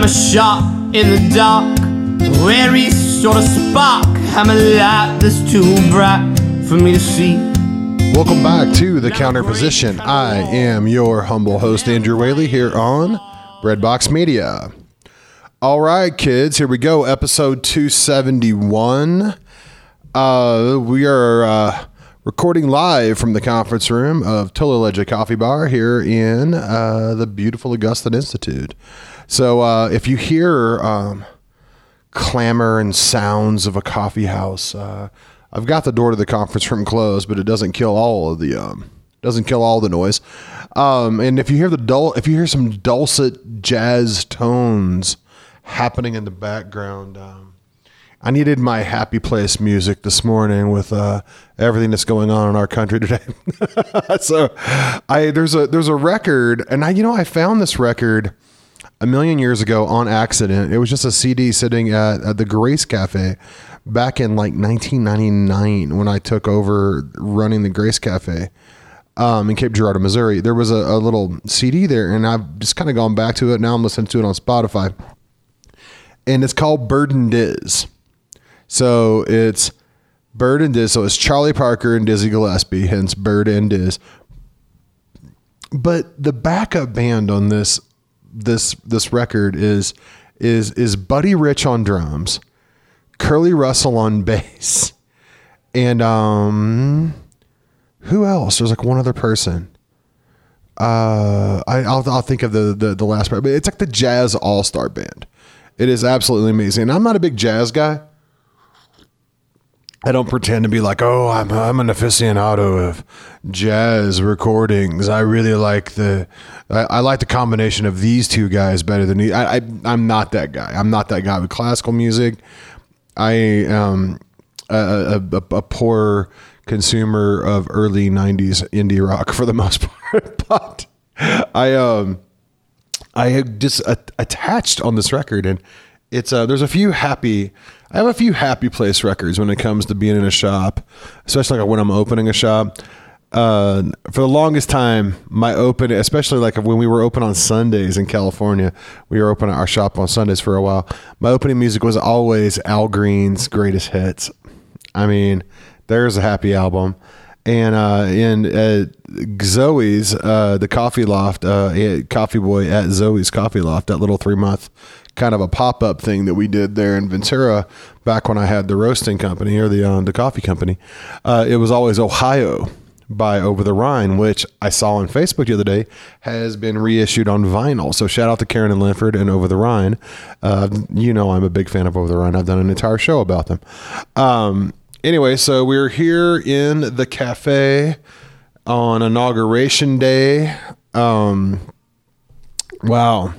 a shot in the dark, wary sort of spark. I'm a light that's too bright for me to see. Welcome back to The Counter Position. I am your humble host, Andrew Whaley, here on Breadbox Media. All right, kids, here we go. Episode 271. We are recording live from the conference room of Tulaledge Coffee Bar here in the beautiful Augustine Institute. So if you hear clamor and sounds of a coffee house, I've got the door to the conference room closed, but it doesn't kill all of the noise. And if you hear some dulcet jazz tones happening in the background, I needed my happy place music this morning with everything that's going on in our country today. So there's a record, and I found this record a million years ago on accident. It was just a CD sitting at the Grace Cafe back in like 1999 when I took over running the Grace Cafe in Cape Girardeau, Missouri. There was a little CD there, and I've just kind of gone back to it. Now I'm listening to it on Spotify, and it's called Bird and Diz. So it's Bird and Diz. So it's Charlie Parker and Dizzy Gillespie, hence Bird and Diz. But the backup band on this record is Buddy Rich on drums, Curly Russell on bass, and who else? There's like one other person. I'll think of the last part, but it's like the Jazz All-Star Band. It is absolutely amazing. I'm not a big jazz guy. I don't pretend to be like, oh, I'm an aficionado of jazz recordings. I really like I like the combination of these two guys better than me. I'm not that guy. I'm not that guy with classical music. I am a poor consumer of early 90s indie rock for the most part. But I have just attached on this record, and it's there's a few happy. I have a few happy place records when it comes to being in a shop, especially like when I'm opening a shop. For the longest time, especially like when we were open on Sundays in California, we were open our shop on Sundays for a while. My opening music was always Al Green's Greatest Hits. I mean, there's a happy album. And in Zoe's, the Coffee Loft, Coffee Boy at Zoe's Coffee Loft, that little 3-month kind of a pop-up thing that we did there in Ventura back when I had the roasting company or the coffee company. It was always Ohio by Over the Rhine, which I saw on Facebook the other day has been reissued on vinyl. So shout out to Karen and Linford and Over the Rhine. I'm a big fan of Over the Rhine. I've done an entire show about them. Anyway, so we're here in the cafe on Inauguration Day. Wow.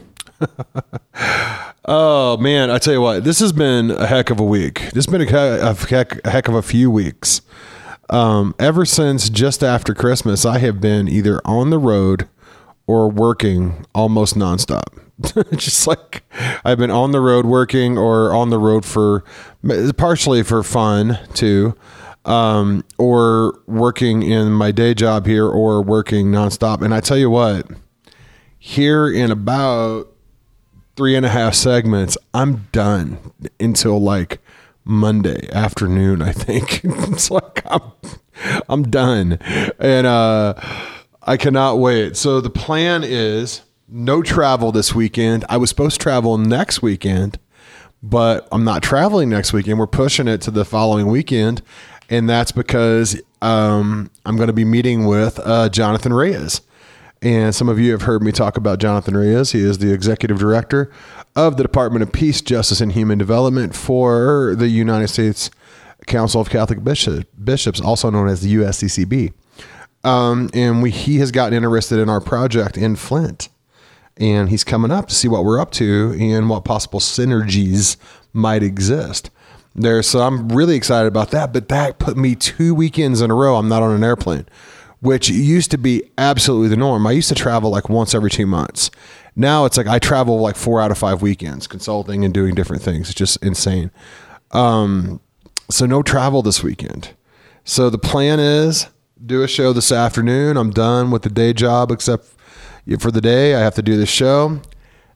Oh man, I tell you what, this has been a heck of a week. This has been a heck of a few weeks. Ever since just after Christmas, I have been either on the road or working almost nonstop. Just like I've been on the road working or on the road partially for fun too. Or working in my day job here or working nonstop. And I tell you what, here in about 3.5 segments, I'm done until like Monday afternoon, I think. It's like I'm done. And I cannot wait. So the plan is no travel this weekend. I was supposed to travel next weekend, but I'm not traveling next weekend. We're pushing it to the following weekend. And that's because I'm going to be meeting with Jonathan Reyes. And some of you have heard me talk about Jonathan Reyes. He is the executive director of the Department of Peace, Justice, and Human Development for the United States Council of Catholic Bishops, also known as the USCCB. And he has gotten interested in our project in Flint. And he's coming up to see what we're up to and what possible synergies might exist there. So I'm really excited about that. But that put me 2 weekends in a row I'm not on an airplane, which used to be absolutely the norm. I used to travel like once every 2 months. Now it's like I travel like 4 out of 5 weekends consulting and doing different things. It's just insane. So no travel this weekend. So the plan is do a show this afternoon. I'm done with the day job except for the day. I have to do this show.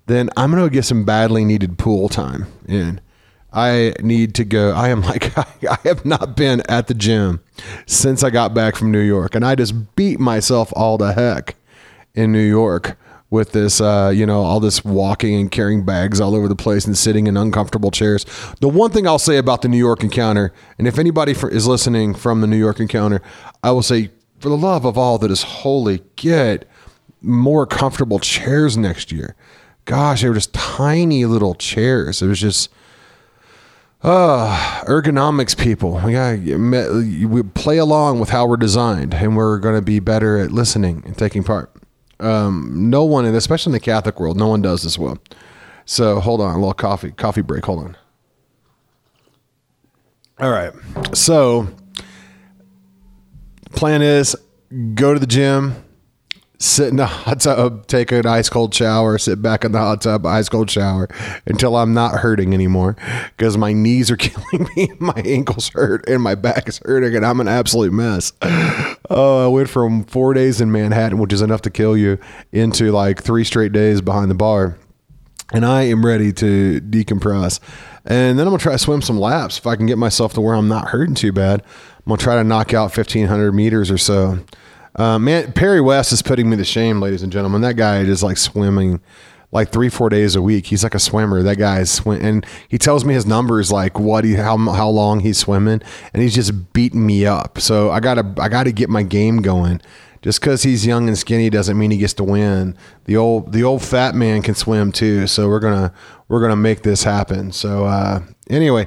then I'm going to get some badly needed pool time in. I need to go. I am like, I have not been at the gym since I got back from New York. And I just beat myself all the heck in New York with this, all this walking and carrying bags all over the place and sitting in uncomfortable chairs. The one thing I'll say about the New York Encounter, and if anybody is listening from the New York Encounter, I will say, for the love of all that is holy, get more comfortable chairs next year. Gosh, they were just tiny little chairs. It was just ergonomics, people. We play along with how we're designed, and we're going to be better at listening and taking part. No one, and especially in the Catholic world, no one does this well. So hold on, a little coffee break. Hold on. All right. So plan is go to the gym, sit in the hot tub, take an ice cold shower, sit back in the hot tub, ice cold shower until I'm not hurting anymore because my knees are killing me, my ankles hurt, and my back is hurting, and I'm an absolute mess. I went from 4 days in Manhattan, which is enough to kill you, into like 3 straight days behind the bar, and I am ready to decompress. And then I'm going to try to swim some laps if I can get myself to where I'm not hurting too bad. I'm going to try to knock out 1,500 meters or so. Man, Perry West is putting me to shame, ladies and gentlemen. That guy is like swimming like 3-4 days a week. He's like a swimmer. That guy is and he tells me his numbers, like how long he's swimming, and he's just beating me up. So I gotta get my game going. Just because he's young and skinny doesn't mean he gets to win. The old fat man can swim too. So we're gonna make this happen. So anyway.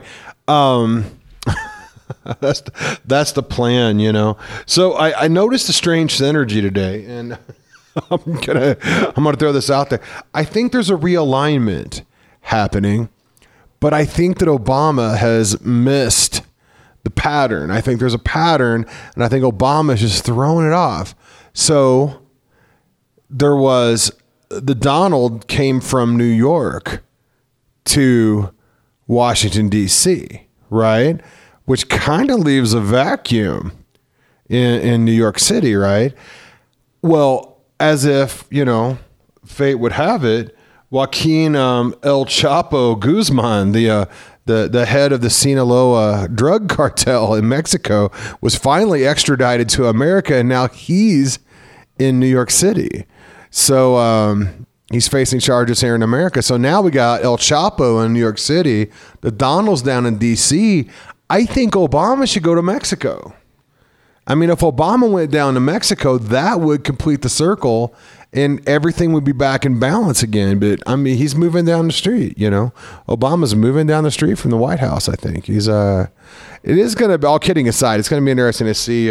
That's the plan, So I noticed a strange synergy today, and I'm gonna throw this out there. I think there's a realignment happening, but I think that Obama has missed the pattern. I think there's a pattern, and I think Obama is just throwing it off. So there was the Donald came from New York to Washington, D.C., right? Which kind of leaves a vacuum in New York City, right? Well, as if, fate would have it, Joaquin El Chapo Guzman, the head of the Sinaloa drug cartel in Mexico, was finally extradited to America, and now he's in New York City. So he's facing charges here in America. So now we got El Chapo in New York City, the Donald's down in D.C. I think Obama should go to Mexico. I mean, if Obama went down to Mexico, that would complete the circle and everything would be back in balance again. But I mean, he's moving down the street, Obama's moving down the street from the White House. I think it is going to be, all kidding aside, it's going to be interesting to see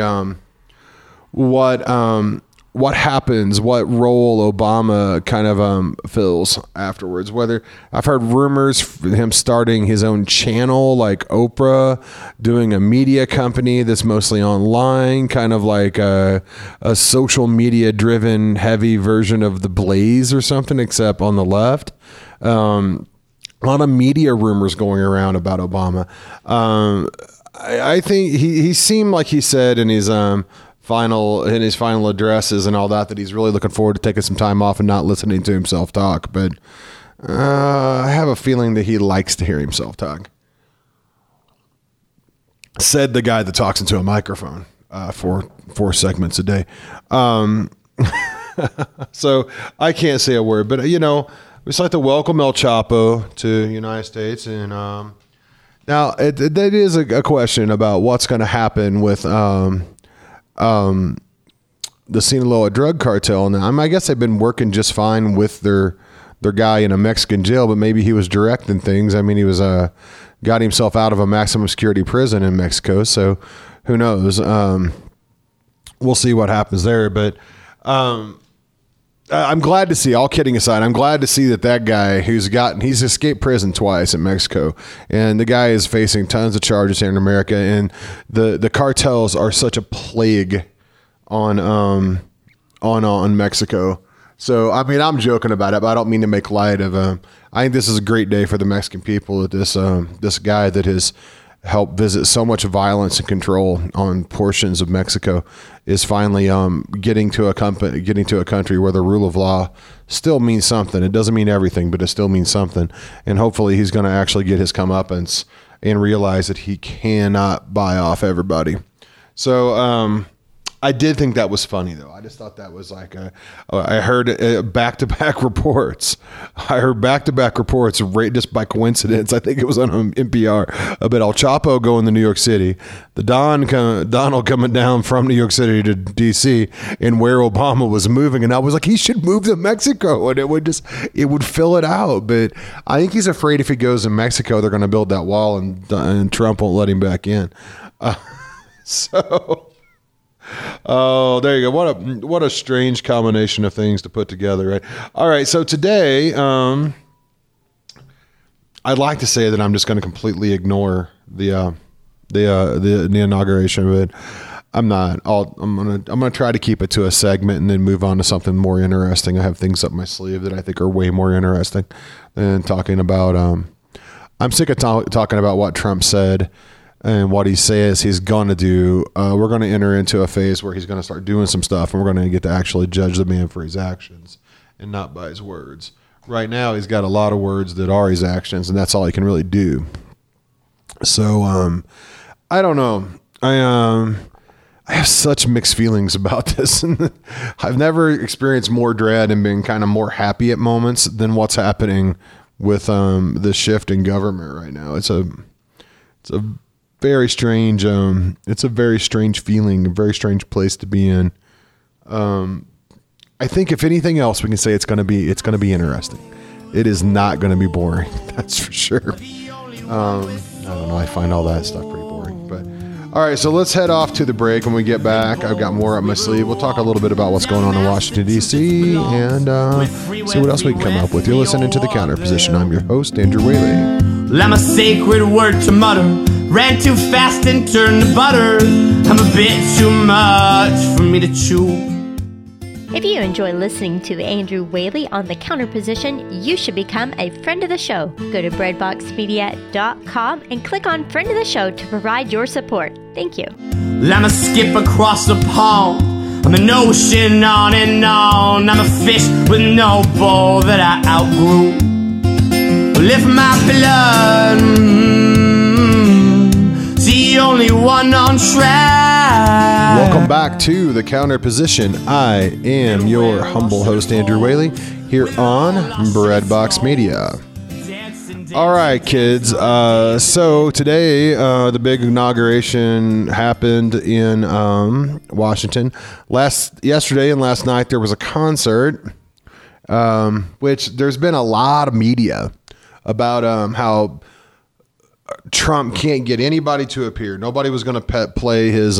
what happens, what role Obama kind of fills afterwards. Whether I've heard rumors of him starting his own channel like Oprah, doing a media company that's mostly online, kind of like a social media driven heavy version of The Blaze or something, except on the left. A lot of media rumors going around about Obama. I think he seemed like he said in his final addresses and all that he's really looking forward to taking some time off and not listening to himself talk. But I have a feeling that he likes to hear himself talk. Said the guy that talks into a microphone for 4 segments a day. So I can't say a word, but it's like to welcome El Chapo to the United States. And now that is a question about what's going to happen with the Sinaloa drug cartel. And I guess they've been working just fine with their guy in a Mexican jail, but maybe he was directing things. I mean, he was got himself out of a maximum security prison in Mexico, so who knows? We'll see what happens there. But I'm glad to see, all kidding aside, I'm glad to see that guy he's escaped prison twice in Mexico, and the guy is facing tons of charges here in America, and the cartels are such a plague on Mexico. So, I mean, I'm joking about it, but I don't mean to make light of I think this is a great day for the Mexican people that this guy that has helped visit so much violence and control on portions of Mexico, is finally getting to a country where the rule of law still means something. It doesn't mean everything, but it still means something. And hopefully he's going to actually get his comeuppance and realize that he cannot buy off everybody. So I did think that was funny, though. I just thought that was like I heard back-to-back reports. I heard back-to-back reports just by coincidence. I think it was on NPR about El Chapo going to New York City, the Donald coming down from New York City to D.C., and where Obama was moving. And I was like, he should move to Mexico, and it would fill it out. But I think he's afraid if he goes to Mexico, they're going to build that wall, and Trump won't let him back in. So... Oh, there you go. What a strange combination of things to put together, right? All right, so today, I'd like to say that I'm just going to completely ignore the inauguration of it. I'm not. I'm gonna try to keep it to a segment and then move on to something more interesting. I have things up my sleeve that I think are way more interesting than talking about. I'm sick of talking about what Trump said and what he says he's going to do. We're going to enter into a phase where he's going to start doing some stuff, and we're going to get to actually judge the man for his actions and not by his words. Right now, he's got a lot of words that are his actions, and that's all he can really do. So, I don't know. I have such mixed feelings about this. I've never experienced more dread and been kind of more happy at moments than what's happening with the shift in government right now. It's a very strange. It's a very strange feeling, a very strange place to be in. I think if anything else, we can say it's going to be interesting. It is not going to be boring. That's for sure. I don't know. I find all that stuff pretty boring, but all right. So let's head off to the break. When we get back, I've got more up my sleeve. We'll talk a little bit about what's going on in Washington, D.C. and see what else we can come up with. You're listening to The Counter Position. I'm your host, Andrew Whaley. Let my sacred word to mutter. Ran too fast and turned to butter. I'm a bit too much for me to chew. If you enjoy listening to Andrew Whaley on The Counter Position, you should become a friend of the show. Go to breadboxmedia.com and click on Friend of the Show to provide your support. Thank you. Let me skip across the pond. I'm an ocean on and on. I'm a fish with no bowl that I outgrew. Lift my blood, see only one on track. Welcome back to The Counter Position. I am your humble host, Andrew Whaley, here on Breadbox Media. All right, kids. So today, the big inauguration happened in Washington. Yesterday and last night, there was a concert, which there's been a lot of media about how Trump can't get anybody to appear. Nobody was going to play his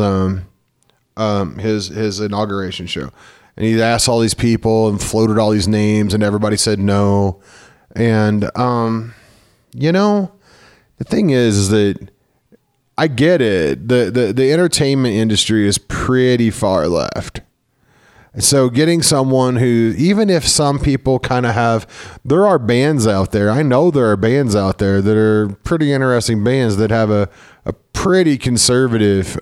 inauguration show, and he asked all these people and floated all these names, and everybody said no. And the thing is that I get it. The entertainment industry is pretty far left. So getting someone who, even if some people kind of there are bands out there. I know there are bands out there that are pretty interesting bands that have a pretty conservative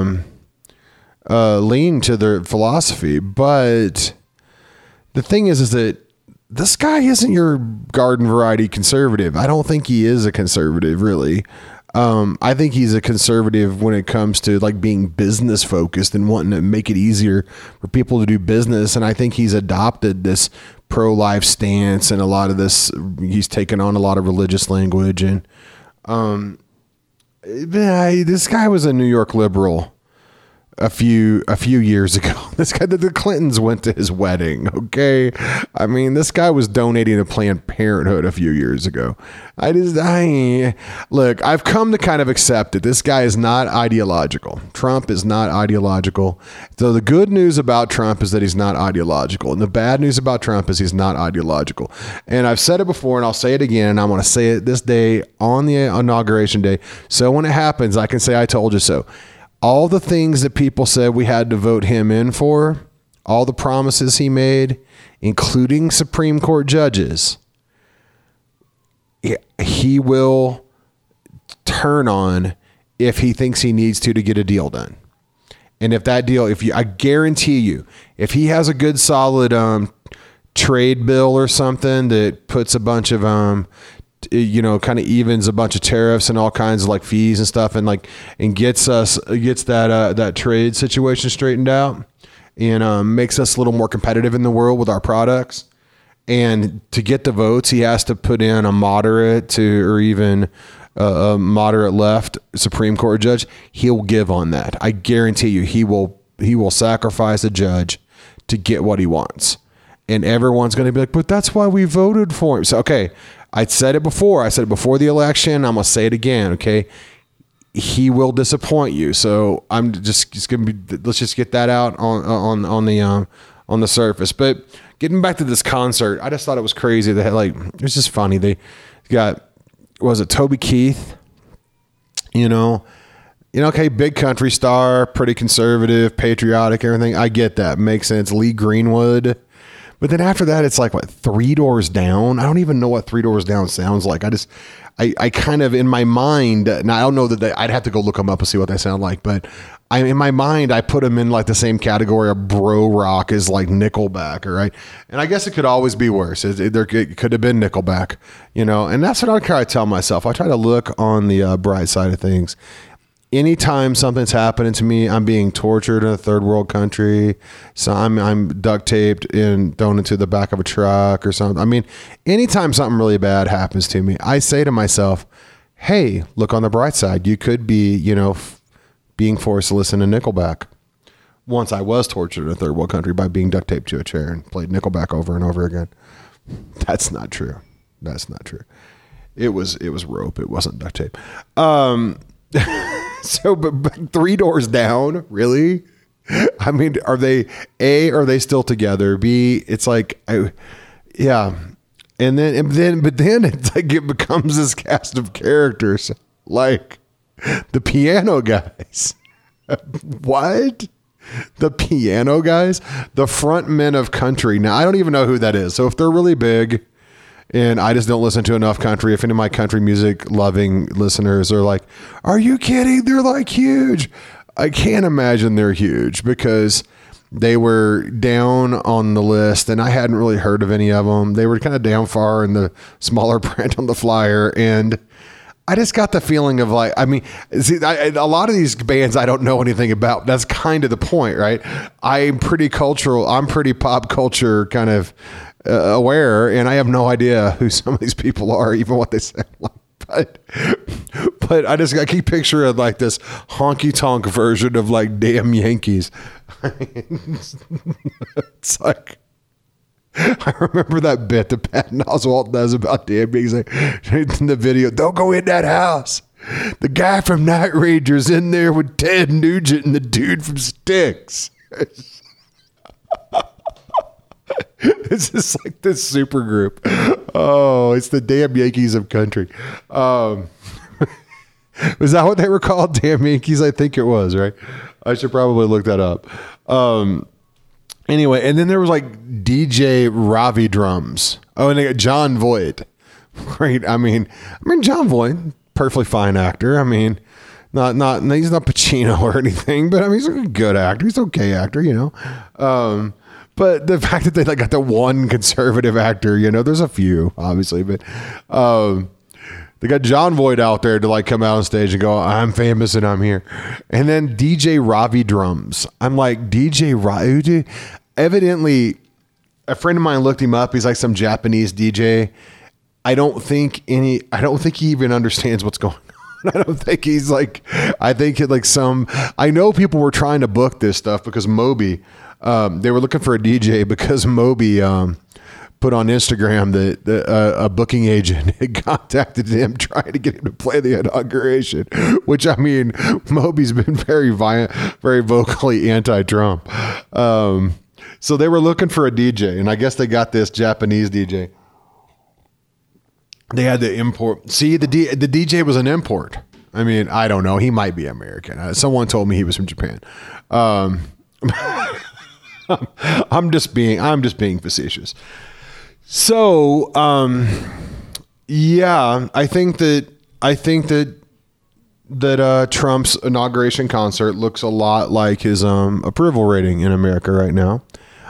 lean to their philosophy. But the thing is that this guy isn't your garden variety conservative. I don't think he is a conservative, really. I think he's a conservative when it comes to like being business focused and wanting to make it easier for people to do business. And I think he's adopted this pro-life stance and a lot of this, he's taken on a lot of religious language. And this guy was a New York liberal a few years ago. This guy, the Clintons went to his wedding. Okay. I mean, this guy was donating to Planned Parenthood a few years ago. Look, I've come to kind of accept it. This guy is not ideological. Trump is not ideological. So the good news about Trump is that he's not ideological. And the bad news about Trump is he's not ideological. And I've said it before and I'll say it again. And I'm going to say it this day on the inauguration day. So when it happens, I can say, I told you so. All the things that people said we had to vote him in for, all the promises he made, including Supreme Court judges, he will turn on if he thinks he needs to get a deal done. And if that deal, I guarantee you, if he has a good solid trade bill or something that puts a bunch of kind of evens a bunch of tariffs and all kinds of like fees and stuff, and gets that trade situation straightened out, and makes us a little more competitive in the world with our products. And to get the votes, he has to put in a moderate or even a moderate left Supreme Court judge. He'll give on that. I guarantee you, he will sacrifice a judge to get what he wants. And everyone's going to be like, but that's why we voted for him. So, okay, I said it before. I said it before the election. I'm going to say it again. Okay. He will disappoint you. So I'm just going to be, let's just get that out on the surface. But getting back to this concert, I just thought it was crazy. They had it was just funny. They got, was it Toby Keith? Okay, big country star, pretty conservative, patriotic, everything. I get that. Makes sense. Lee Greenwood. But then after that, it's like, what, Three Doors Down? I don't even know what Three Doors Down sounds like. I kind of, in my mind, now I don't know that I'd have to go look them up and see what they sound like, but in my mind, I put them in like the same category of bro rock as like Nickelback, right? And I guess it could always be worse. It could have been Nickelback, and that's what I try to tell myself. I try to look on the bright side of things. Anytime something's happening to me, I'm being tortured in a third world country. So I'm duct taped and thrown into the back of a truck or something. I mean, anytime something really bad happens to me, I say to myself, hey, look on the bright side. You could be, being forced to listen to Nickelback. Once I was tortured in a third world country by being duct taped to a chair and played Nickelback over and over again. That's not true. That's not true. It was rope. It wasn't duct tape. So, but Three Doors Down, really? I mean, are they still together? B, it's like, yeah. And then it's like it becomes this cast of characters, like the Piano Guys. What? The Piano Guys? The front men of country. Now, I don't even know who that is. So if they're really big, and I just don't listen to enough country. If any of my country music loving listeners are like, are you kidding? They're like huge. I can't imagine they're huge because they were down on the list and I hadn't really heard of any of them. They were kind of down far in the smaller print on the flyer. And I just got the feeling of like, I mean, see, a lot of these bands I don't know anything about. That's kind of the point, right? I'm pretty cultural. I'm pretty pop culture kind of aware, and I have no idea who some of these people are, even what they sound like. But I keep picturing like this honky tonk version of like Damn Yankees. It's like, I remember that bit that Patton Oswalt does about Damn Yankees. Like, in the video, don't go in that house. The guy from Night Ranger's in there with Ted Nugent and the dude from Styx. It's just like this super group. Oh, it's the Damn Yankees of country. Was that what they were called? Damn Yankees? I think it was, right? I should probably look that up. Anyway, and then there was like DJ Ravi Drums. Oh, and they got John Voight. Right? I mean, John Voight, perfectly fine actor. I mean, not he's not Pacino or anything, but I mean, he's a good actor. He's an okay actor, But the fact that they like got the one conservative actor, there's a few obviously, but they got John Voight out there to like come out on stage and go, I'm famous and I'm here. And then DJ Ravi Drums. I'm like, DJ Ravi? Evidently, a friend of mine looked him up. He's like some Japanese DJ. I don't think he even understands what's going on. I don't think he's like, I think like I know people were trying to book this stuff because Moby, they were looking for a DJ because Moby put on Instagram that a booking agent had contacted him trying to get him to play the inauguration, which I mean, Moby's been very violent, very vocally anti-Trump. So they were looking for a DJ, and I guess they got this Japanese DJ. They had to import. See, the DJ was an import. I mean, I don't know. He might be American. Someone told me he was from Japan. I'm just being facetious. So, yeah, I think that that Trump's inauguration concert looks a lot like his approval rating in America right now.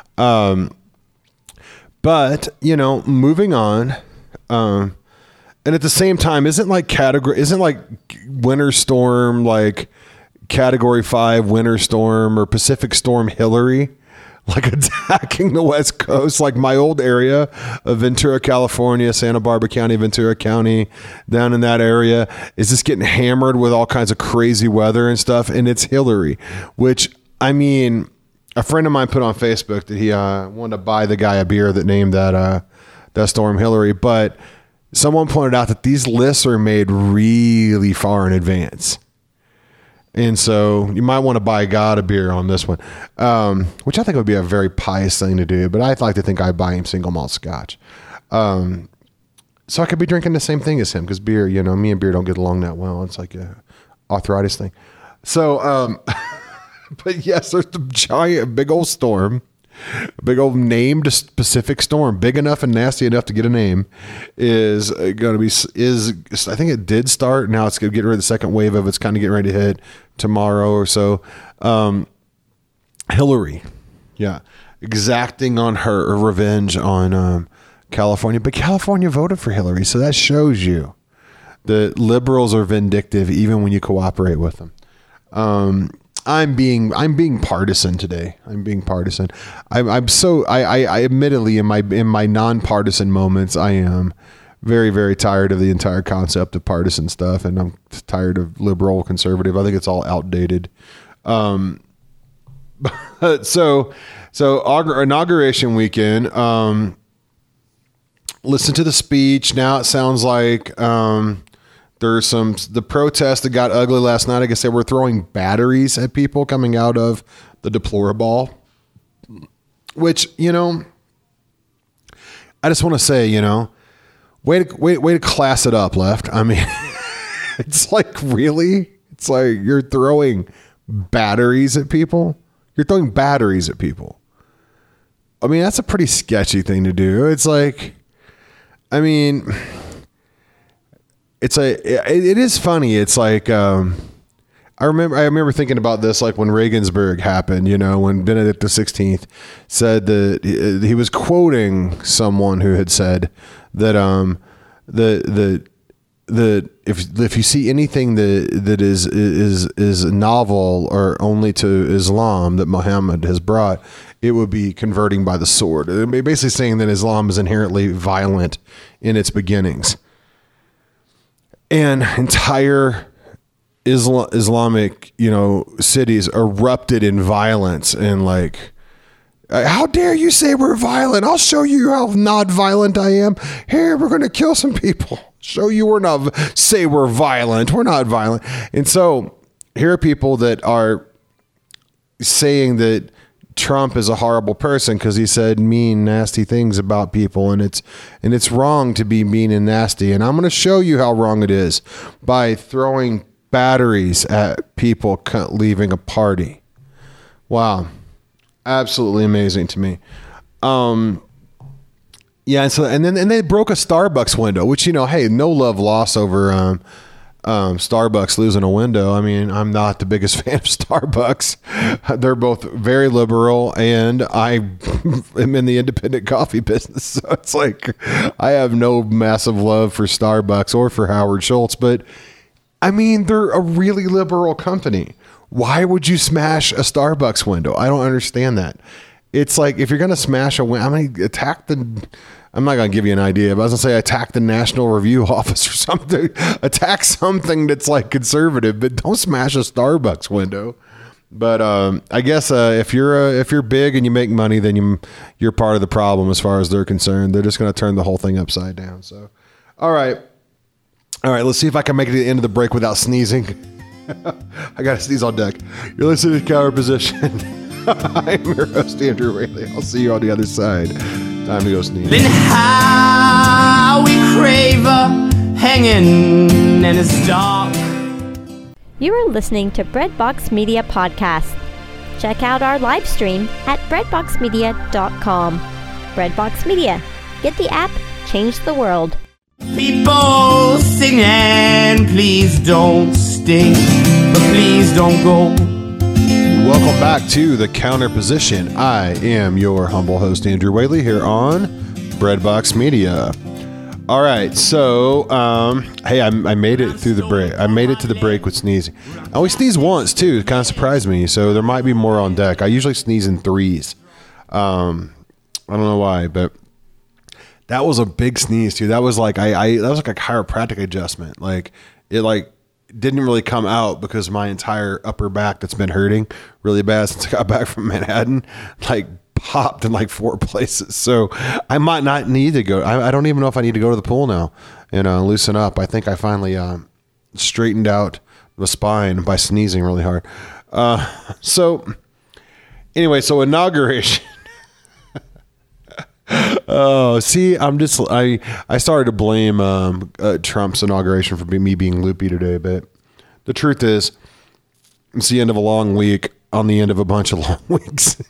But, you know, moving on, and at the same time, isn't like Winter Storm, like Category 5 Winter Storm or Pacific Storm Hillary, like attacking the West Coast, like my old area of Ventura, California, Santa Barbara County, Ventura County, down in that area is just getting hammered with all kinds of crazy weather and stuff. And it's Hillary, which, I mean, a friend of mine put on Facebook that he wanted to buy the guy a beer that named that storm Hillary. But someone pointed out that these lists are made really far in advance. And so you might want to buy God a beer on this one, which I think would be a very pious thing to do. But I'd like to think I'd buy him single malt scotch. So I could be drinking the same thing as him because beer, you know, me and beer don't get along that well. It's like a arthritis thing. So, but yes, there's the giant, big old storm. A big old named Pacific storm, big enough and nasty enough to get a name, is going to be, I think it did start. Now it's getting ready. The second wave of it's kind of getting ready to hit tomorrow or so. Hillary, yeah, exacting on her revenge on California. But California voted for Hillary. So that shows you that liberals are vindictive even when you cooperate with them. I'm being partisan today. I'm being partisan. I admittedly in my nonpartisan moments, I am very, very tired of the entire concept of partisan stuff, and I'm tired of liberal conservative. I think it's all outdated. So inauguration weekend, listen to the speech. Now it sounds like, there's the protests that got ugly last night. I guess they were throwing batteries at people coming out of the Deplorable, which, you know, I just want to say, you know, way to class it up, left. I mean, it's like, really? It's like you're throwing batteries at people. You're throwing batteries at people. I mean, that's a pretty sketchy thing to do. It's like, I mean, it is funny. It's like, I remember thinking about this, like when Regensburg happened, you know, when Benedict XVI said that he was quoting someone who had said that, if you see anything that is novel or only to Islam that Muhammad has brought, it would be converting by the sword. Basically saying that Islam is inherently violent in its beginnings. And entire Islamic, you know, cities erupted in violence and like, how dare you say we're violent? I'll show you how not violent I am. Here, we're going to kill some people. Show you say we're violent. We're not violent. And so here are people that are saying that Trump is a horrible person because he said mean, nasty things about people, and it's wrong to be mean and nasty. And I'm going to show you how wrong it is by throwing batteries at people leaving a party. Wow, absolutely amazing to me. Yeah, and then they broke a Starbucks window, which, you know, hey, no love lost over Starbucks losing a window. I mean, I'm not the biggest fan of Starbucks. They're both very liberal, and I am in the independent coffee business. So it's like I have no massive love for Starbucks or for Howard Schultz, but I mean, they're a really liberal company. Why would you smash a Starbucks window? I don't understand that. It's like, if you're going to smash a window, I'm not going to give you an idea, but I was going to say attack the National Review Office or something. Attack something that's like conservative, but don't smash a Starbucks window. But I guess if you're big and you make money, then you're part of the problem as far as they're concerned. They're just going to turn the whole thing upside down. So, all right. Let's see if I can make it to the end of the break without sneezing. I got to sneeze on deck. You're listening to Counter Position. I'm your host, Andrew Whaley. I'll see you on the other side. Time to go sneeze. Then how we crave hanging in it's dark. You are listening to Breadbox Media Podcast. Check out our live stream at breadboxmedia.com. Breadbox Media. Get the app, change the world. People singing, please don't stop. stay, but please don't go. Welcome back to The Counter Position. I am your humble host, Andrew Whaley, here on Breadbox Media. All right, so, hey, I made it through the break. I made it to the break with sneezing. I always sneeze once, too. It kind of surprised me, so there might be more on deck. I usually sneeze in threes. I don't know why, but that was a big sneeze, too. That was like that was like a chiropractic adjustment. Like, it didn't really come out because my entire upper back that's been hurting really bad since I got back from Manhattan, popped in 4 places. So I might not need to go. I don't even know if I need to go to the pool now, loosen up. I think I finally straightened out the spine by sneezing really hard. So anyway, so inauguration. Oh, see, I started to blame Trump's inauguration for me being loopy today, but the truth is, it's the end of a long week on the end of a bunch of long weeks.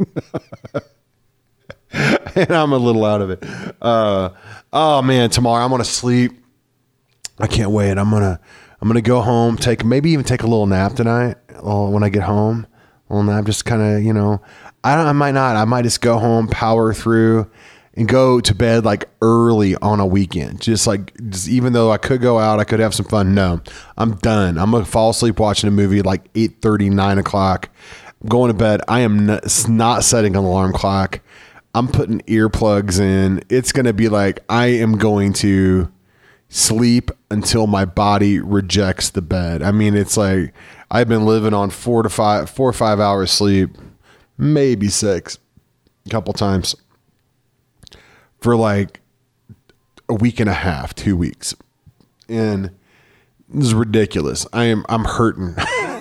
And I'm a little out of it. Oh man, tomorrow I'm gonna sleep. I can't wait. I'm gonna go home, maybe even take a little nap tonight. When I get home, a little nap, just kind of, I might just go home, power through, and go to bed early on a weekend. Just even though I could go out, I could have some fun. No, I'm done. I'm going to fall asleep watching a movie 8:30, 9 o'clock. I'm going to bed. I am not setting an alarm clock. I'm putting earplugs in. It's going to be I am going to sleep until my body rejects the bed. I mean, it's I've been living on 4 or 5 hours sleep, maybe 6 a couple times for a week and a half, 2 weeks. And this is ridiculous. I'm hurting.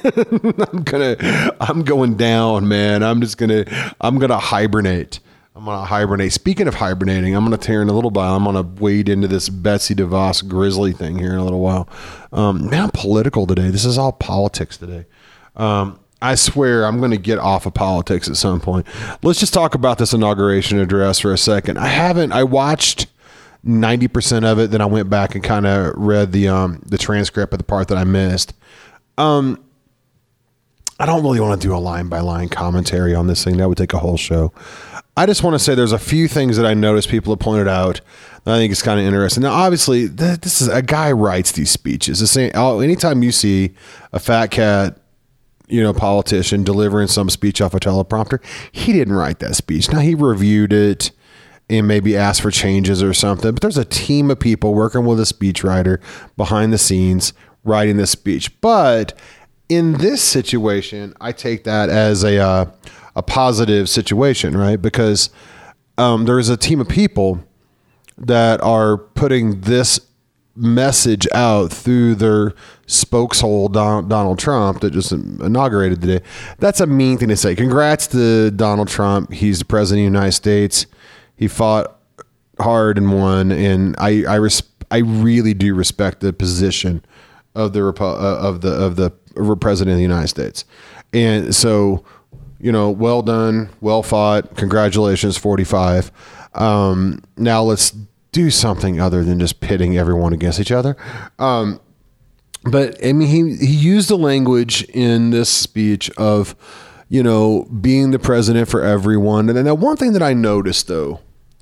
I'm going down, man. I'm going to hibernate. I'm going to hibernate. Speaking of hibernating, I'm going to tear in a little while. I'm going to wade into this Betsy DeVos Grizzly thing here in a little while. Man, I'm political today. This is all politics today. I swear I'm going to get off of politics at some point. Let's just talk about this inauguration address for a second. I watched 90% of it. Then I went back and kind of read the transcript of the part that I missed. I don't really want to do a line by line commentary on this thing. That would take a whole show. I just want to say there's a few things that I noticed people have pointed out that I think is kind of interesting. Now, obviously, this is a guy writes these speeches. Anytime you see a fat cat, politician delivering some speech off a teleprompter, he didn't write that speech. Now, he reviewed it and maybe asked for changes or something, but there's a team of people working with a speechwriter behind the scenes writing this speech. But in this situation, I take that as a positive situation, right? Because there's a team of people that are putting this message out through their spokeshole, Donald Trump, that just inaugurated today. That's a mean thing to say. Congrats to Donald Trump. He's the president of the United States. He fought hard and won, and I really do respect the position of the president of the United States. And so, well done, well fought. Congratulations, 45. Now let's do something other than just pitting everyone against each other. But I mean, he used the language in this speech of, being the president for everyone. And then that one thing that I noticed though,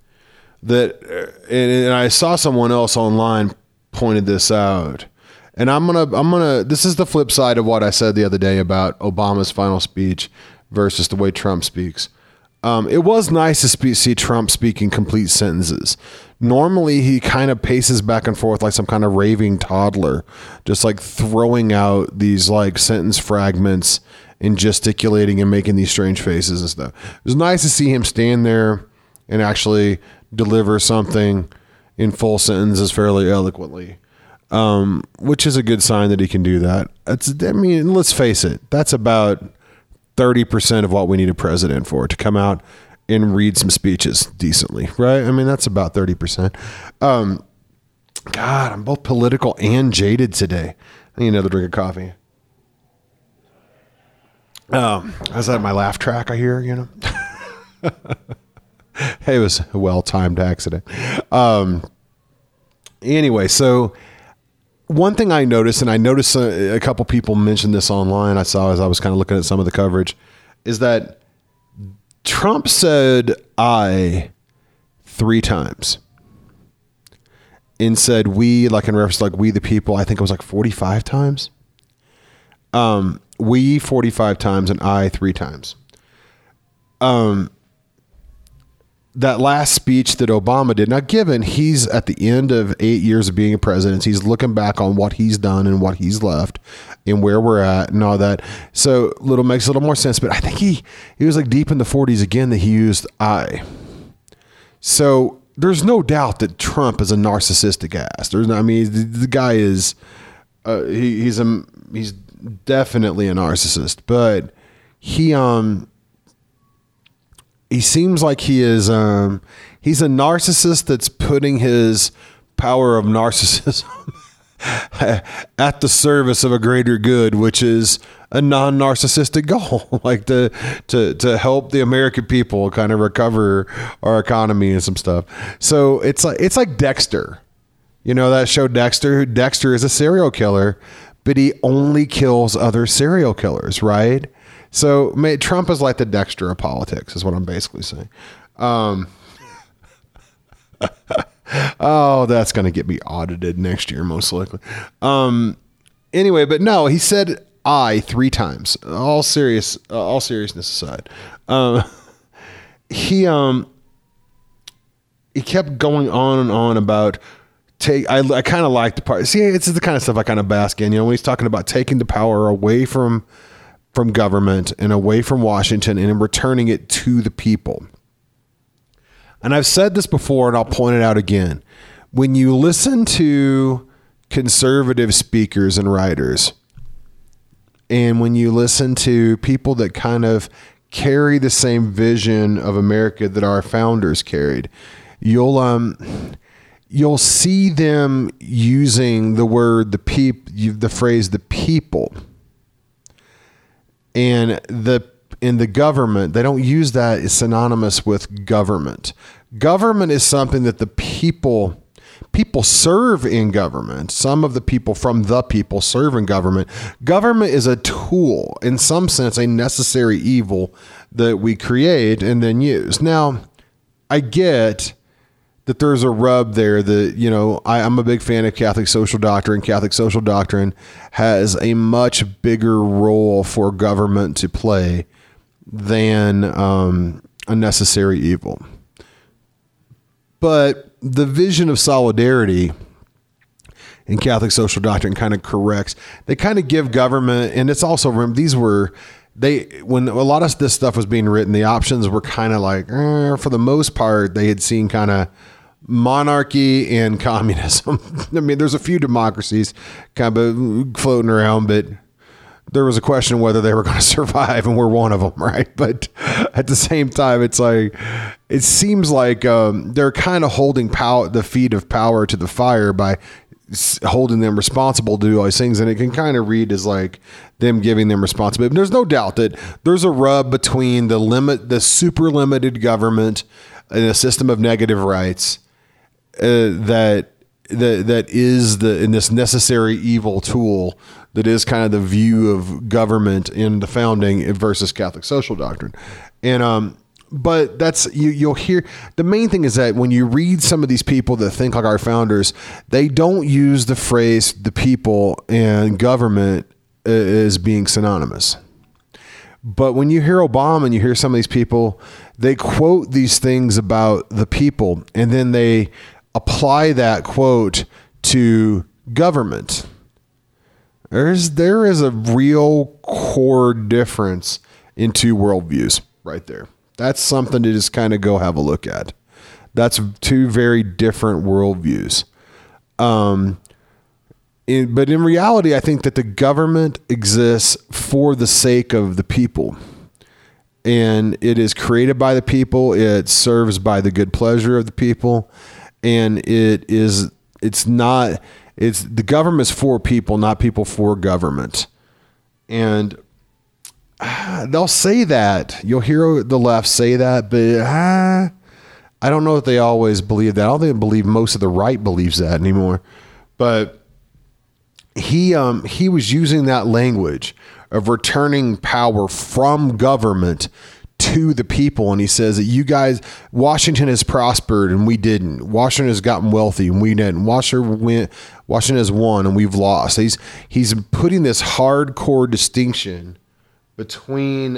and I saw someone else online pointed this out, and I'm gonna, this is the flip side of what I said the other day about Obama's final speech versus the way Trump speaks. It was nice to see Trump speaking complete sentences. Normally, he kind of paces back and forth like some kind of raving toddler, just throwing out these sentence fragments and gesticulating and making these strange faces and stuff. It was nice to see him stand there and actually deliver something in full sentences fairly eloquently, which is a good sign that he can do that. Let's face it, that's about 30% of what we need a president for, to come out and read some speeches decently, right? That's about 30%. God, I'm both political and jaded today. I need another drink of coffee. Is that my laugh track I hear, It was a well-timed accident. Anyway, so one thing I noticed, and I noticed a couple people mentioned this online, I saw as I was kind of looking at some of the coverage, is that Trump said "I" 3 times and said "we," like in reference to like "we the people." I think it was like 45 times. "We" 45 times and "I" 3 times. That last speech that Obama did, now given he's at the end of 8 years of being a president, he's looking back on what he's done and what he's left and where we're at and all that. So makes a little more sense, but I think he was like deep in the 40s again that he used "I." So there's no doubt that Trump is a narcissistic ass. The guy is, he's definitely a narcissist, but he seems like he is, he's a narcissist that's putting his power of narcissism at the service of a greater good, which is a non-narcissistic goal, like to help the American people kind of recover our economy and some stuff. So it's like Dexter, you know, that show Dexter. Dexter is a serial killer, but he only kills other serial killers, right? So Trump is like the Dexter of politics, is what I'm basically saying. Oh, that's going to get me audited next year, most likely. Anyway, but no, he said "I" 3 times. All seriousness aside, he kept going on and on about I kind of like the part. See, it's the kind of stuff I kind of bask in. You know, when he's talking about taking the power away from government and away from Washington and returning it to the people. And I've said this before and I'll point it out again. When you listen to conservative speakers and writers, and when you listen to people that kind of carry the same vision of America that our founders carried, you'll see them using the word the phrase "the people." And in the government, they don't use that as synonymous with government. Government is something that the people serve in government. Some of the people from the people serve in government. Government is a tool, in some sense, a necessary evil that we create and then use. Now, I get that there's a rub there that, you know, I'm a big fan of Catholic social doctrine. Catholic social doctrine has a much bigger role for government to play than a necessary evil. But the vision of solidarity in Catholic social doctrine kind of corrects. They kind of give government, and it's also, when a lot of this stuff was being written, the options were kind of like, for the most part, they had seen kind of monarchy and communism. I mean, there's a few democracies kind of floating around, but there was a question whether they were going to survive, and we're one of them, right? But at the same time, it's like, it seems like they're kind of holding the feet of power to the fire by holding them responsible to do all these things, and it can kind of read as like them giving them responsibility. But there's no doubt that there's a rub between the super limited government and a system of negative rights that is in this necessary evil tool that is kind of the view of government in the founding versus Catholic social doctrine. And but that's you'll hear, the main thing is that when you read some of these people that think like our founders, they don't use the phrase "the people" and government as being synonymous. But when you hear Obama and you hear some of these people, they quote these things about the people, and then they apply that quote to government. There is a real core difference in two worldviews right there. That's something to just kind of go have a look at. That's two very different worldviews. But in reality, I think that the government exists for the sake of the people. And it is created by the people. It serves by the good pleasure of the people. And the government is for people, not people for government. And they'll say that. You'll hear the left say that, but I don't know if they always believe that. I don't think they believe most of the right believes that anymore. But he was using that language of returning power from government to the people. And he says that you guys, Washington has prospered and we didn't. Washington has gotten wealthy and we didn't. Washington has won and we've lost. He's putting this hardcore distinction between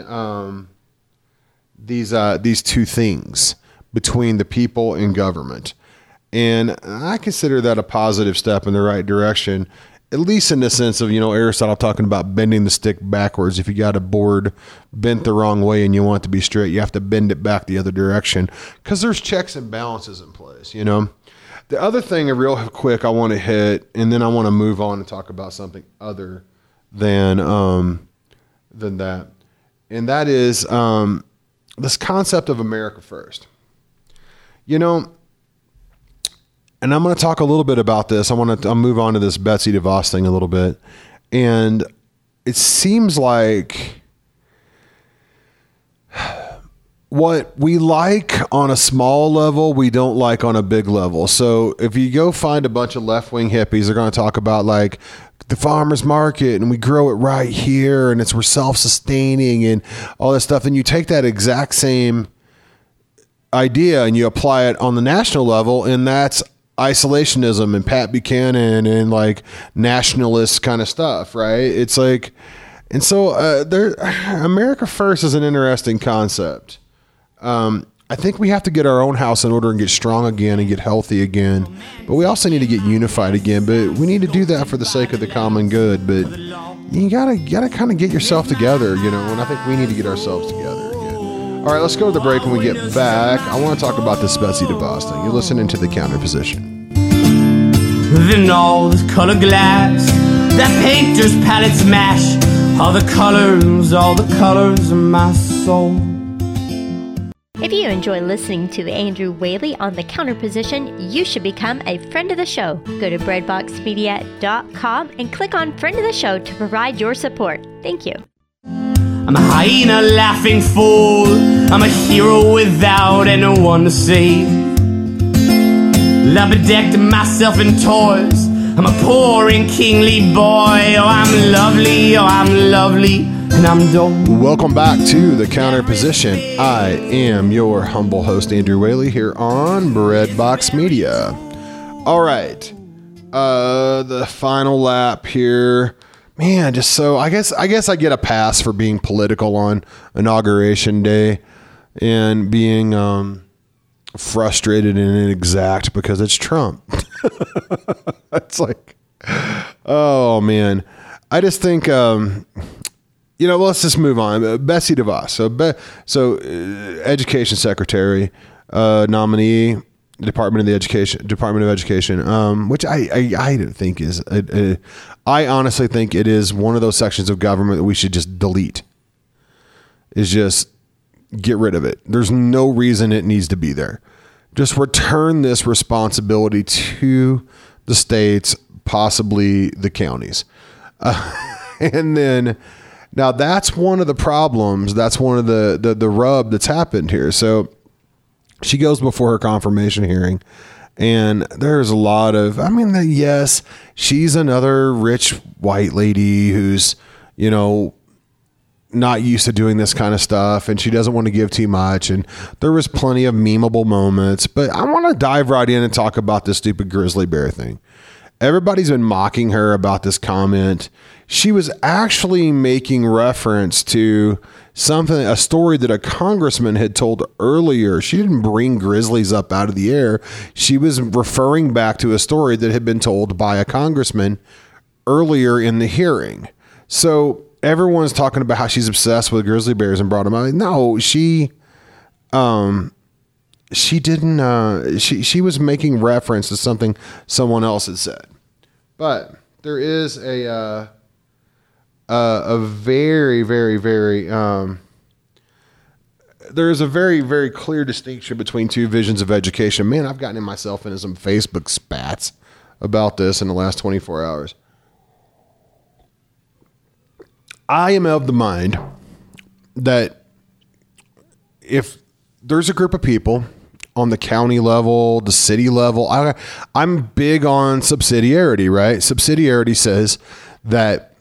these two things, between the people and government. And I consider that a positive step in the right direction, at least in the sense of, Aristotle talking about bending the stick backwards. If you got a board bent the wrong way and you want it to be straight, you have to bend it back the other direction because there's checks and balances in place, The other thing, real quick, I want to hit, and then I want to move on and talk about something other than that. And that is this concept of America first. And I'm going to talk a little bit about this. I'll move on to this Betsy DeVos thing a little bit. And it seems like what we like on a small level, we don't like on a big level. So if you go find a bunch of left-wing hippies, they're going to talk about like the farmer's market and we grow it right here and we're self-sustaining and all this stuff. And you take that exact same idea and you apply it on the national level, and that's isolationism and Pat Buchanan and like nationalist kind of stuff, right? It's like, and so America first is an interesting concept. I think we have to get our own house in order and get strong again and get healthy again, but we also need to get unified again. But we need to do that for the sake of the common good. But you gotta kind of get yourself together, and I think we need to get ourselves together again. All right, let's go to the break. When we get back, I want to talk about this Betsy DeVos thing. You're listening to The Counter Position. Then all this color glass, that painter's palette smash, all the colors of my soul. If you enjoy listening to Andrew Whaley on The Counter Position, you should become a friend of the show. Go to breadboxmedia.com and click on Friend of the Show to provide your support. Thank you. I'm a hyena laughing fool, I'm a hero without anyone to save. I bedecked myself in toys, I'm a poor and kingly boy. Oh, I'm lovely, and I'm dumb. Welcome back to The Counter Position. I am your humble host, Andrew Whaley, here on Breadbox Media. All right, the final lap here. Man, just so I guess I get a pass for being political on Inauguration Day and being frustrated and inexact because it's Trump. It's like, oh man, I just think let's just move on. Betsy DeVos, so Education Secretary, nominee. Department of Education, which I think is, I honestly think it is one of those sections of government that we should just delete. Is just get rid of it. There's no reason it needs to be there. Just return this responsibility to the states, possibly the counties. And then now that's one of the problems. That's one of the rub that's happened here. So she goes before her confirmation hearing, and there's a lot of, yes, she's another rich white lady who's, not used to doing this kind of stuff, and she doesn't want to give too much. And there was plenty of memeable moments, but I want to dive right in and talk about this stupid grizzly bear thing. Everybody's been mocking her about this comment. She was actually making reference to a story that a congressman had told earlier. She didn't bring grizzlies up out of the air. She was referring back to a story that had been told by a congressman earlier in the hearing. So everyone's talking about how she's obsessed with grizzly bears and brought them up. No, she didn't. She was making reference to something someone else had said. But there is a very, very, very, there is a very, very clear distinction between two visions of education. Man, I've gotten myself into some Facebook spats about this in the last 24 hours. I am of the mind that if there's a group of people on the county level, the city level. I'm big on subsidiarity, right? Subsidiarity says that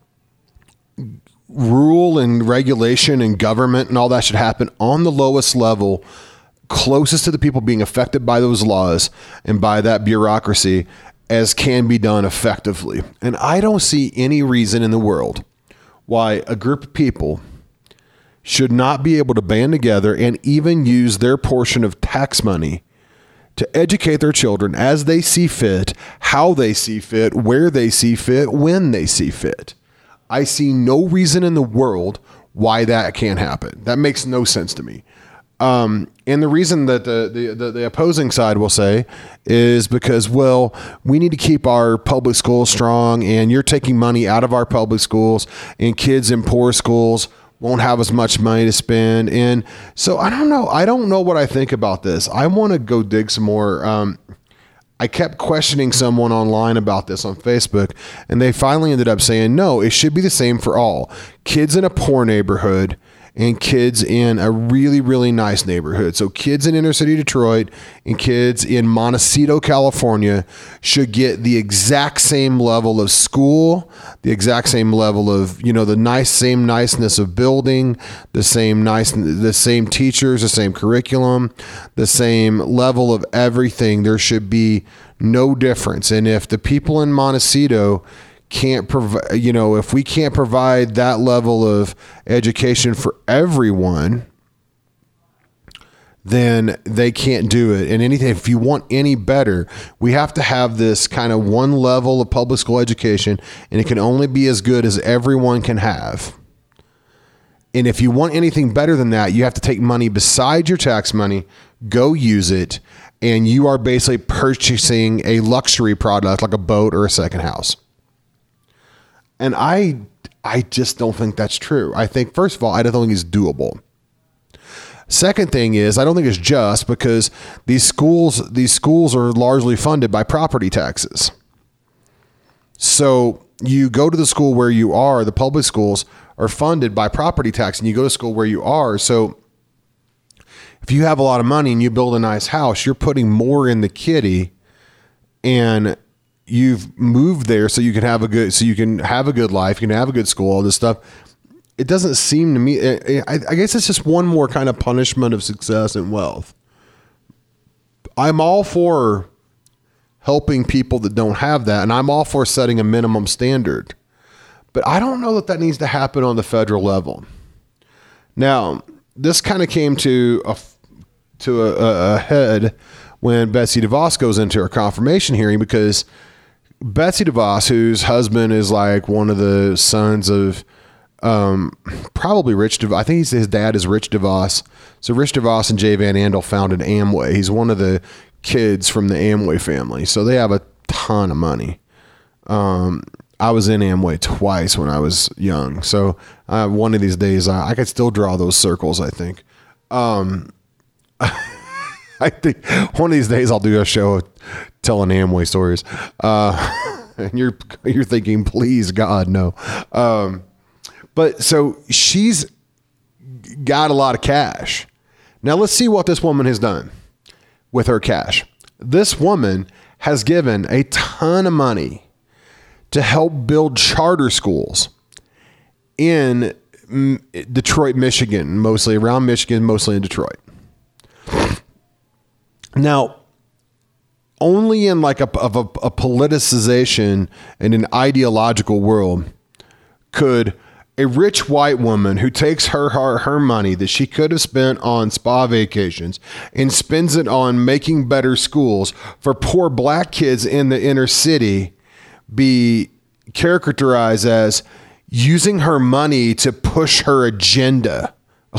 rule and regulation and government and all that should happen on the lowest level, closest to the people being affected by those laws and by that bureaucracy as can be done effectively. And I don't see any reason in the world why a group of people should not be able to band together and even use their portion of tax money to educate their children as they see fit, how they see fit, where they see fit, when they see fit. I see no reason in the world why that can't happen. That makes no sense to me. And the reason that the opposing side will say is because, well, we need to keep our public schools strong, and you're taking money out of our public schools, and kids in poor schools won't have as much money to spend. And so I don't know. I don't know what I think about this. I want to go dig some more. I kept questioning someone online about this on Facebook, and they finally ended up saying, no, it should be the same for all. Kids in a poor neighborhood and kids in a really, really nice neighborhood. So kids in inner city Detroit and kids in Montecito, California should get the exact same level of school, the exact same level of, the same niceness of building, the same teachers, the same curriculum, the same level of everything. There should be no difference. And if the people in Montecito can't provide, if we can't provide that level of education for everyone, then they can't do it. And anything, if you want any better, we have to have this kind of one level of public school education, and it can only be as good as everyone can have. And if you want anything better than that, you have to take money besides your tax money, go use it, and you are basically purchasing a luxury product like a boat or a second house. And I just don't think that's true. I think, first of all, I don't think it's doable. Second thing is, I don't think it's just, because these schools are largely funded by property taxes. So you go to the school where you are, the public schools are funded by property tax, and you go to school where you are. So if you have a lot of money and you build a nice house, you're putting more in the kitty, and you've moved there so you can have a good life, you can have a good school, all this stuff. It doesn't seem to me, I guess it's just one more kind of punishment of success and wealth. I'm all for helping people that don't have that, and I'm all for setting a minimum standard. But I don't know that needs to happen on the federal level. Now, this kind of came to a head when Betsy DeVos goes into her confirmation hearing, because Betsy DeVos, whose husband is like one of the sons of probably Rich DeVos. I think his dad is Rich DeVos. So Rich DeVos and Jay Van Andel founded Amway. He's one of the kids from the Amway family. So they have a ton of money. I was in Amway twice when I was young. So one of these days I could still draw those circles, I think. I think one of these days I'll do a show telling Amway stories. And you're thinking, please God, no. But so she's got a lot of cash. Now let's see what this woman has done with her cash. This woman has given a ton of money to help build charter schools in Detroit, Michigan, mostly around Michigan, mostly in Detroit. Now, only in like a politicization and an ideological world could a rich white woman who takes her money that she could have spent on spa vacations and spends it on making better schools for poor black kids in the inner city be characterized as using her money to push her agenda.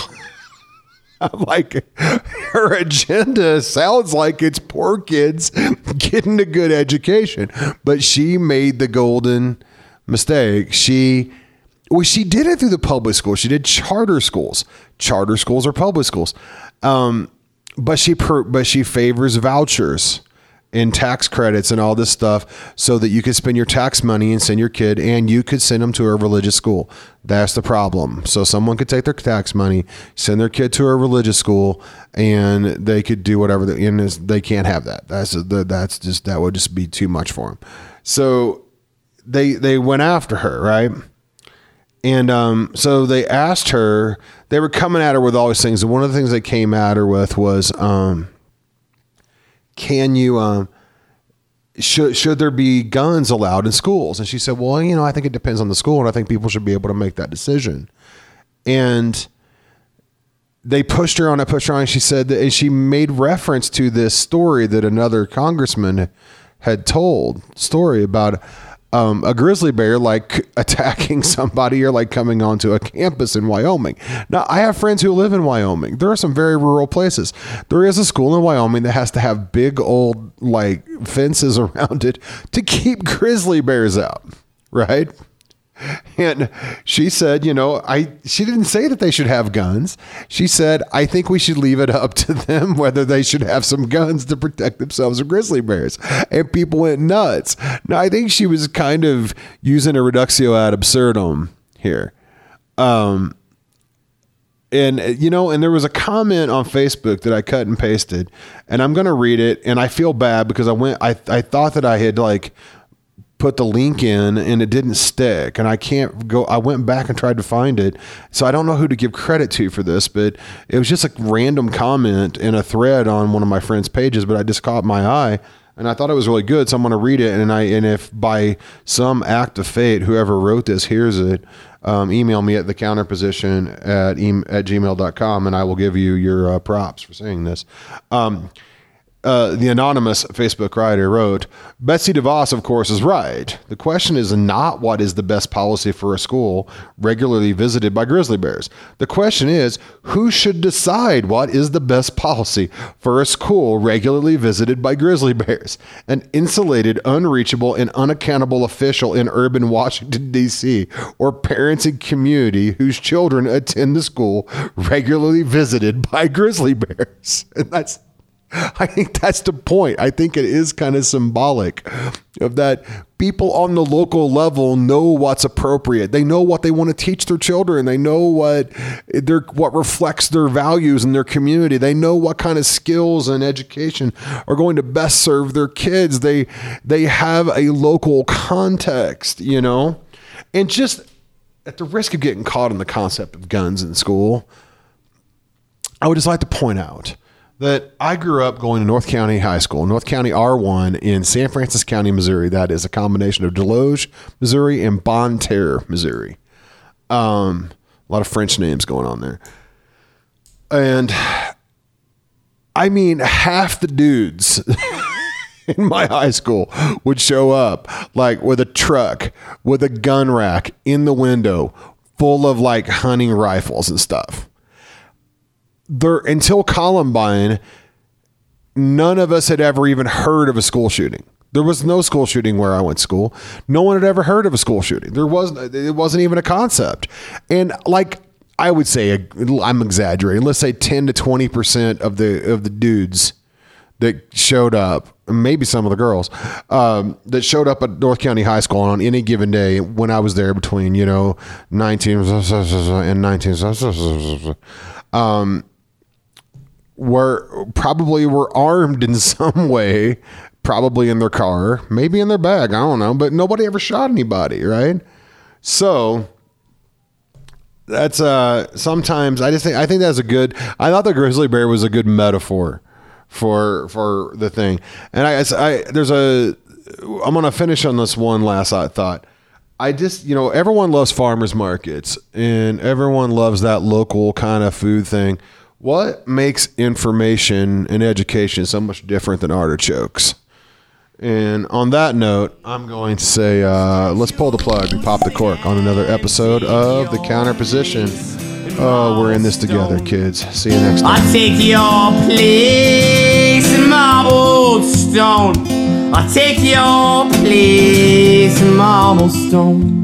Like, her agenda sounds like it's poor kids getting a good education, but she made the golden mistake. She did it through the public school. She did charter schools. Charter schools are public schools. But she favors vouchers and tax credits and all this stuff so that you could spend your tax money and send your kid, and you could send them to a religious school. That's the problem. So someone could take their tax money, send their kid to a religious school, and they could do whatever. And they can't have that. That would just be too much for them. So they went after her, right? And so they asked her. They were coming at her with all these things, and one of the things they came at her with was, can you, should there be guns allowed in schools? And she said, well, I think it depends on the school, and I think people should be able to make that decision. And they pushed her on it, and she said that, and she made reference to this story that another congressman had told, story about a grizzly bear like attacking somebody or like coming onto a campus in Wyoming. Now, I have friends who live in Wyoming. There are some very rural places. There is a school in Wyoming that has to have big old like fences around it to keep grizzly bears out, right? And she said, she didn't say that they should have guns. She said, I think we should leave it up to them whether they should have some guns to protect themselves from grizzly bears. And people went nuts. Now, I think she was kind of using a reductio ad absurdum here. And there was a comment on Facebook that I cut and pasted, and I'm going to read it. And I feel bad because I thought that I had like put the link in and it didn't stick, and I went back and tried to find it. So I don't know who to give credit to for this, but it was just a random comment in a thread on one of my friends' pages, but I just caught my eye and I thought it was really good. So I'm going to read it. And if by some act of fate, whoever wrote this hears it, email me at thecounterposition at gmail.com, and I will give you your props for saying this. The anonymous Facebook writer wrote, Betsy DeVos, of course, is right. The question is not what is the best policy for a school regularly visited by grizzly bears. The question is, who should decide what is the best policy for a school regularly visited by grizzly bears? An insulated, unreachable, and unaccountable official in urban Washington, D.C., or parents and community whose children attend the school regularly visited by grizzly bears? And I think that's the point. I think it is kind of symbolic of that people on the local level know what's appropriate. They know what they want to teach their children. They know what reflects their values in their community. They know what kind of skills and education are going to best serve their kids. They have a local context, and just at the risk of getting caught in the concept of guns in school, I would just like to point out that I grew up going to North County High School, North County R1 in San Francisco County, Missouri. That is a combination of Deloge, Missouri, and Bonne Terre, Missouri. A lot of French names going on there. And I mean, half the dudes in my high school would show up like with a truck, with a gun rack in the window full of like hunting rifles and stuff. Until Columbine, none of us had ever even heard of a school shooting. There was no school shooting where I went to school. No one had ever heard of a school shooting. It wasn't even a concept. And like I would say, I'm exaggerating. Let's say 10 to 20% of the dudes that showed up, maybe some of the girls, that showed up at North County High School on any given day when I was there between 19 and 19. Were armed in some way, probably in their car, maybe in their bag, I don't know, but nobody ever shot anybody, right? So that's sometimes I think that's I thought the grizzly bear was a good metaphor for the thing. And I'm going to finish on this one last thought. I just, everyone loves farmers markets and everyone loves that local kind of food thing. What makes information and education so much different than artichokes? And on that note, I'm going to say, let's pull the plug and pop the cork on another episode of The Counter Position. Oh, we're in this together, kids. See you next time. I take your place in marble stone. I take your place in marble stone.